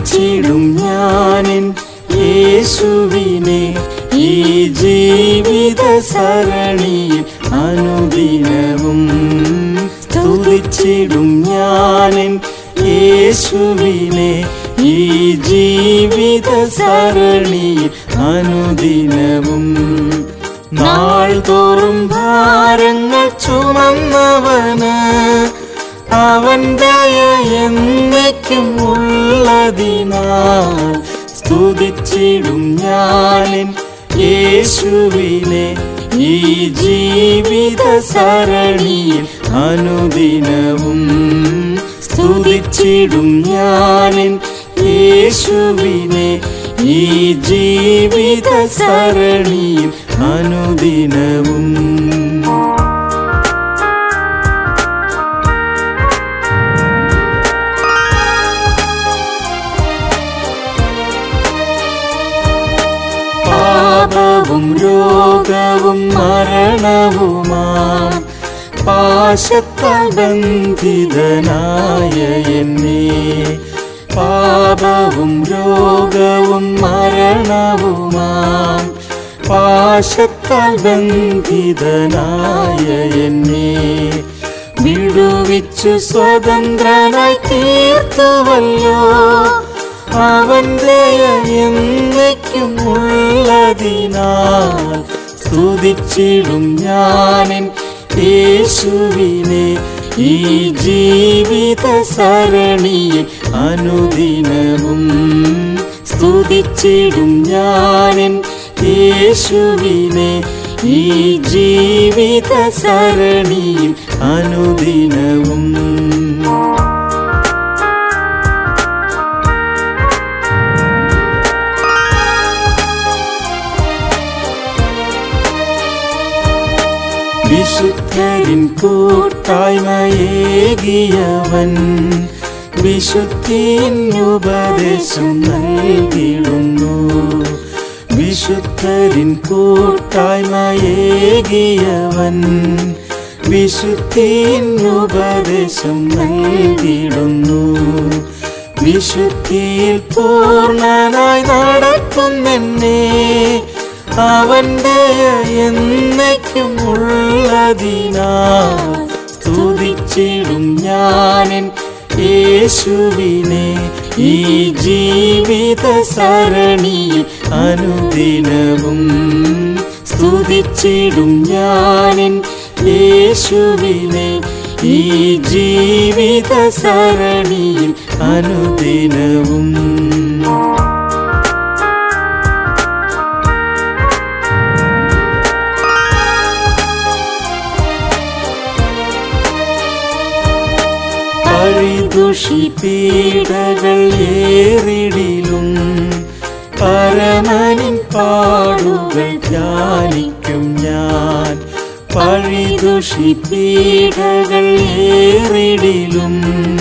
സ്തുതിച്ചിടും ഞാനെൻ യേശുവിനെ ഈ ജീവിത സരണിയിൽ അനുദിനവും. സ്തുതിച്ചിടും ഞാനെൻ യേശുവിനെ ഈ ജീവിത സരണിയിൽ അനുദിനവും. നാൾ തോറും ഭാരങ്ങൾ ചുമന്നവന് അവൻ ദയ എന്നേക്കും ഉള്ളതിനാൽ സ്തുതിച്ചിടും ഞാനെൻ യേശുവിനെ ഈ ജീവിത സരണിയിൽ അനുദിനവും. സ്തുതിച്ചിടും ഞാനെൻ യേശുവിനെ ഈ ജീവിത സരണിയിൽ അനുദിനവും. പാപവും രോഗവും മരണവുമാം പാശത്താൽ ബന്ധിതനായ എന്നെ, പാപവും രോഗവും മരണവുമാം പാശത്താൽ ബന്ധിതനായ എന്നെ വിടുവിച്ചു സ്വതന്ത്രനായി തീർത്തുവല്ലോ. അവൻ ദയ എന്നേക്കും ഉള്ളതിനാൽ സ്തുതിച്ചിടും ഞാനെൻ യേശുവിനെ ഈ ജീവിത സരണിയിൽ അനുദിനവും. സ്തുതിച്ചിടും ഞാനെൻ യേശുവിനെ ഈ ജീവിത സരണിയിൽ അനുദിനവും. വിശുദ്ധരിൻ കൂട്ടായ്മയേകിയവൻ വിശുദ്ധിയിൻ ഉപദേശം നൽകിടുന്നു. വിശുദ്ധരിൻ കൂട്ടായ്മയേകിയവൻ വിശുദ്ധിയിൻ ഉപദേശം നൽകിടുന്നു. വിശുദ്ധിയിൽ പൂർണ്ണനായി നടത്തുന്നെന്നെ അവൻ ദയ എന്നേക്കും ഉള്ളതിനാൽ സ്തുതിച്ചിടും ഞാനെൻ യേശുവിനെ ഈ ജീവിത സരണിയിൽ അനുദിനവും. സ്തുതിച്ചിടും ഞാനെൻ യേശുവിനെ ഈ ജീവിത സരണിയിൽ അനുദിനവും. പീഡകൾ ഏറിടിലും പരമനിൻ പാടുകൾ ധ്യാനിക്കും ഞാൻ. പഴിദുഷി പീഡകൾ ഏറിടിലും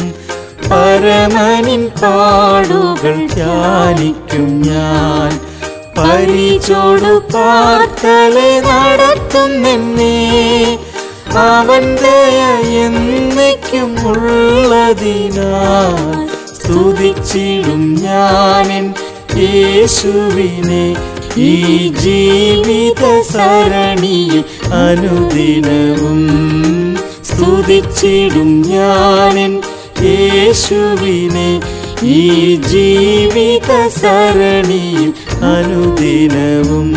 പരമനിൻ പാടുകൾ ധ്യാനിക്കും ഞാൻ. പരിചോടു പാർത്തലെ നടത്തുന്നെന്നെ അവൻ ദയ എന്നേക്കും ഉള്ളതിനാൽ സ്തുതിച്ചിടും ഞാനെൻ യേശുവിനെ ഈ ജീവിത സരണിയിൽ അനുദിനവും. സ്തുതിച്ചിടും ഞാനെൻ യേശുവിനെ ഈ ജീവിത സരണിയിൽ അനുദിനവും.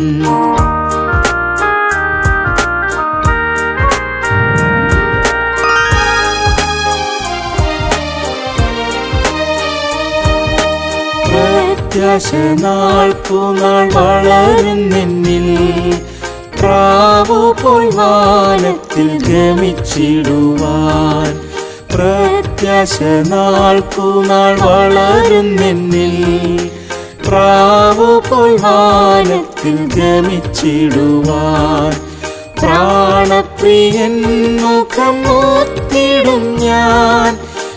പ്രത്യാശ നാൾക്കുനാൾ വളരുന്നെന്നിൽ പ്രാവുപോൽ വാനത്തിൽ ഗമിച്ചിടുവാൻ. പ്രത്യാശ നാൾക്കുനാൾ വളരുന്നെന്നിൽ പ്രാവുപോൽ വാനത്തിൽ ഗമിച്ചിടുവാൻ. പ്രാണപ്രിയൻ മുഖം നോക്കിടും ഞാൻ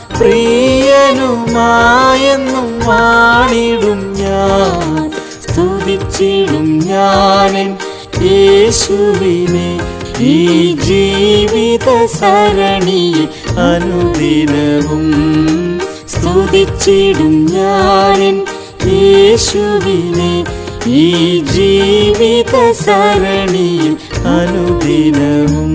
പ്രിയനുമായെന്നും വാണിടും ഞാൻ. സ്തുതിച്ചിടും ഞാനെൻ യേശുവിനെ ഈ ജീവിത സരണിയിൽ അനുദിനവും. സ്തുതിച്ചിടും ഞാനെൻ യേശുവിനെ ഈ ജീവിത സരണിയിൽ അനുദിനവും.